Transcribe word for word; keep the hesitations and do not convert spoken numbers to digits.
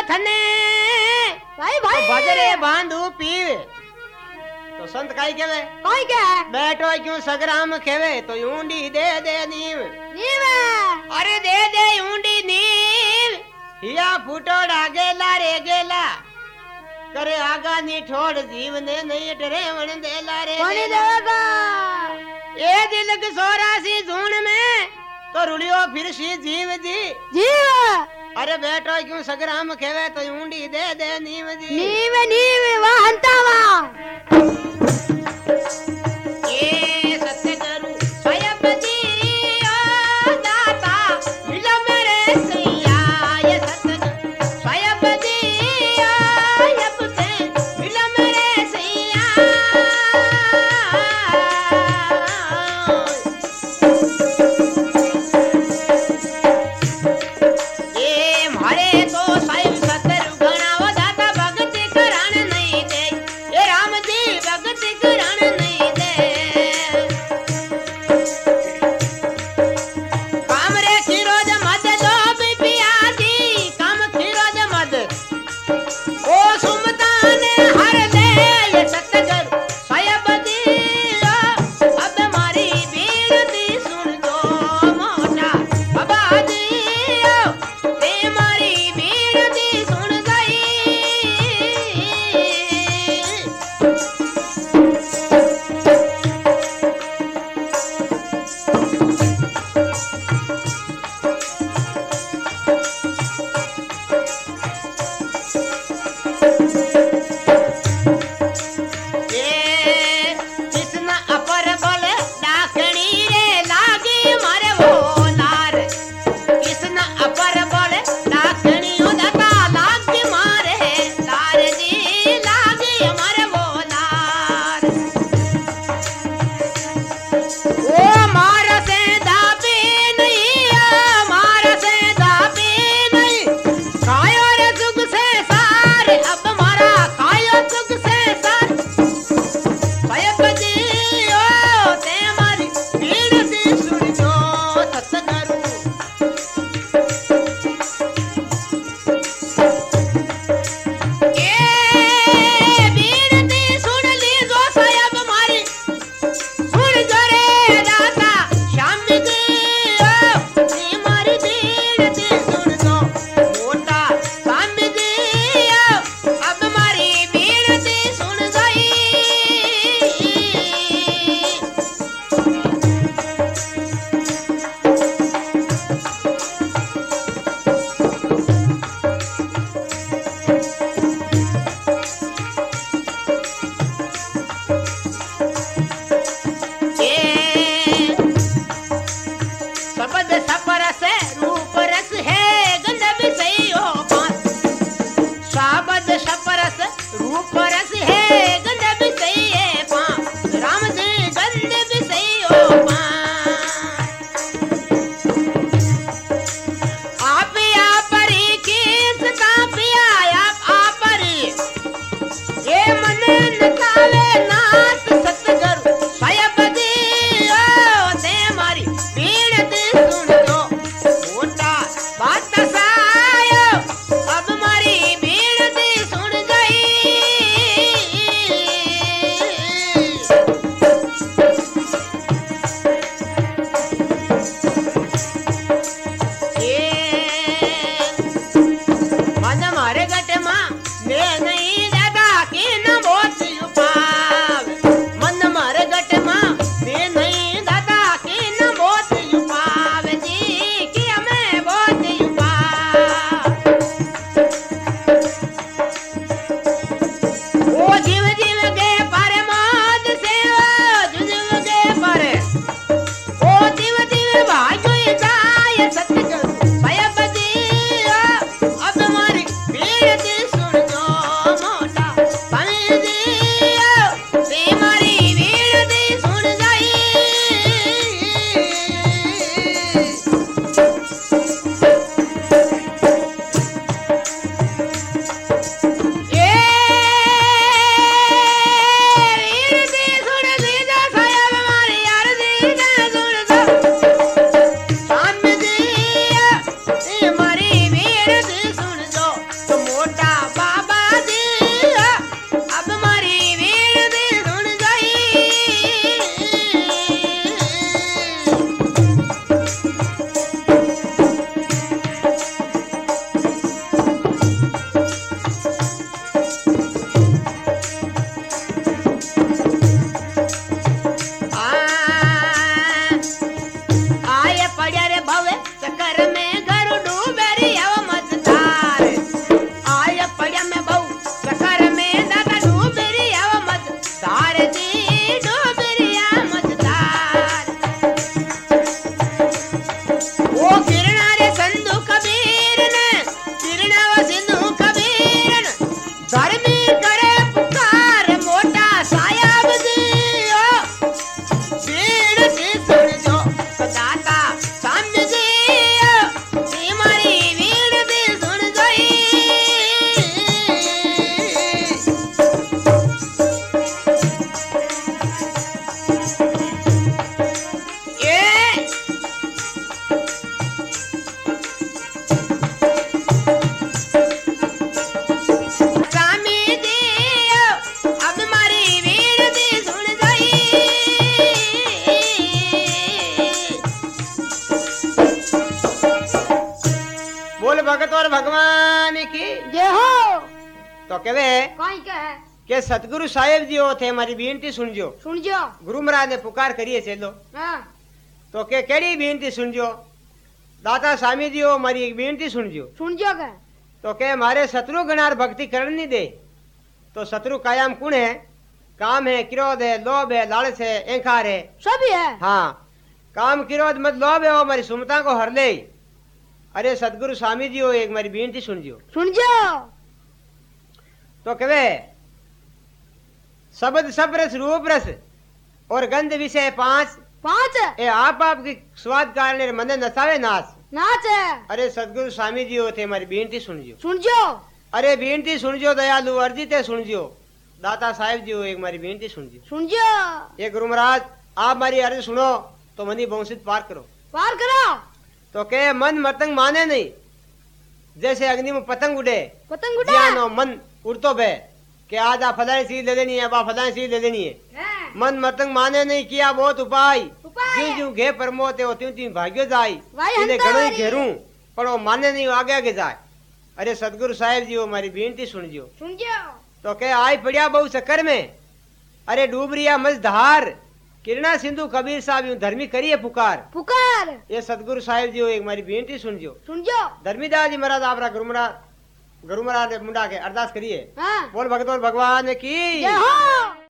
थने भाई भाई बजरे बांधू पीर तो संत काई केवे कोई क्या है बैठो क्यों सगराम खेवे तो ऊंडी दे दे नीव नीव अरे दे दे ऊंडी नीव हिया फूटोड़ा गेला रे गेला करे आगा नी ठोड़ जीव ने नहीं डरे वन देला रे कौन देगा ए दिल की सोरासी झूण में तो रुलियो फिर सी जीव जी जीव अरे बैठो क्यों सगराम खेवे तो ऊंडी दे दे नीव जी नीव नीव वाह हंता वाह ये सतगुरु स्वयं दिया दाता मिलो मेरे सैया ये सतगुरु स्वयं दिया अब से मिलो मेरे सैया ये मारे तो स्वयं सतगुरु घना वो दाता भक्ति कराने नहीं दे ये राम तो कहवे कहीं के है के सतगुरु साहेब जी थे हमारी बेनती सुनजो। सुनजो गुरु महाराज ने पुकार करिए चलो हाँ तो के केड़ी बेनती सुनजो। दाता स्वामी जी हो मारी एक बेनती सुनजो। सुनजो के तो के मारे शत्रु गणार भक्ति कर नहीं दे। तो शत्रु कायम कुण है? काम है, क्रोध है, लोभ है, लालच है, अहंकार है, सभी है। हाँ काम क्रोध मत लोभ है वो हमारी सुमता को हर ले। अरे सतगुरु स्वामी जी हो एक मारी बेनती सुनजो। सुनजो तो कहे शब्द सब रस रूप रस और गंध विषय पांच पांच ए आप आप की स्वाद कारण मन नसावे नाश। नाच है अरे सतगुरु स्वामी जी होते हमारी बेनती सुनजो। सुनजो अरे बेनती सुनजो दयालु अर्जी ते सुनजो। दाता साहेब जी हो एक मारी बेनती सुनजो। सुनजो ये गुरु महाराज आप मारी अर्ज सुनो तो मनी बंशित पार करो। पार करो तो के मन मतंग माने नहीं। जैसे अग्नि में पतंग उड़े पतंग उड़ा ज्ञानो मन उड़तो बे कि आज आप फलानी चीज ले लेनी है, बा फलानी चीज ले लेनी है। है। मन मतंग माने नहीं किया बहुत उपाय उपाय। ज्यों ज्यों घे परमोते हो त्यों त्यों भाग्यो जाय। वाई इन्हें हंता घणो ही वारी। घेरूं पर वो माने नहीं आगे आगे जाए। अरे सतगुरु साहेब जी हो हमारी बेनती सुनजो। सुनजो तो के आई पड़िया बहु चक्कर में अरे डूब रिया मझधार किरणा सिंधु कबीर साहब यूं धर्मी करिए पुकार। पुकार ये सतगुरु साहेब जी हो एक हमारी बेनती सुनजो। सुनजो धर्मीदास जी महाराज आपरा गुरु महाराज गुरु महाराज ने मुंडा के अरदास करिए। हाँ बोल भगत बोल भगवान की जय हो।